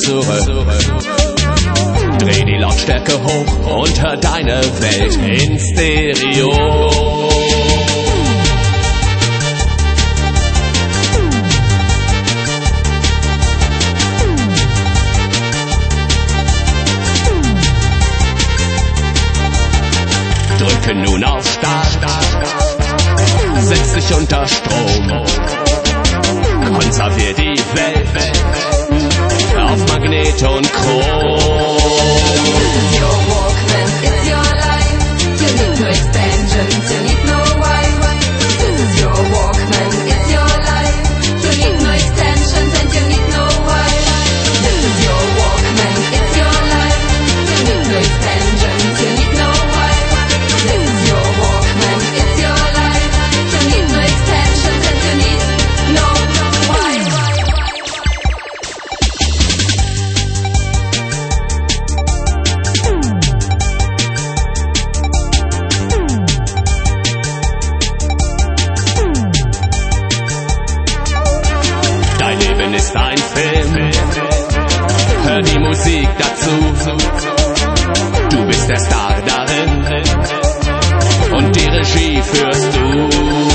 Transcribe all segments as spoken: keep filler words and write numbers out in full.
zurück. Dreh die Lautstärke hoch und hör deine Welt in Stereo. Drücke nun auf Start, setz dich unter Strom, konservier die Welt auf Magnet und Chrom. It's your Walkman, it's your life. You need no extensions, you need no Wi-Fi. This is your Walkman, it's your life. You need no extensions and you need no Wi-Fi. This is your Walkman, it's your life. You need no extensions, you need no Wi-Fi. This is your Walkman, it's your life. You need no extensions and you need no Wi-Fi. Dein Leben ist ein Film, hör die Musik dazu. Du bist der Star darin und die Regie führst du.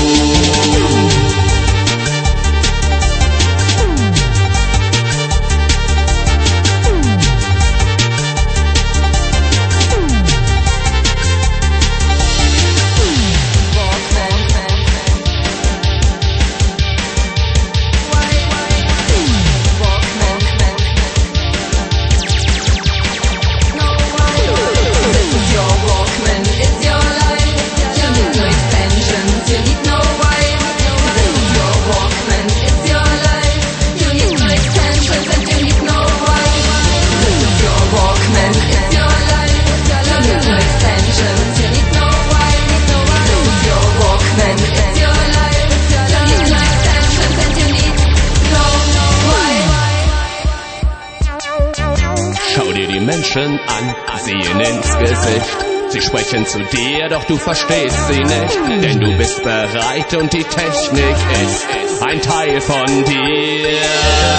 Schau dir die Menschen an, sieh ihnen ins Gesicht. Sie sprechen zu dir, doch du verstehst sie nicht. Denn du bist bereit und die Technik ist ein Teil von dir.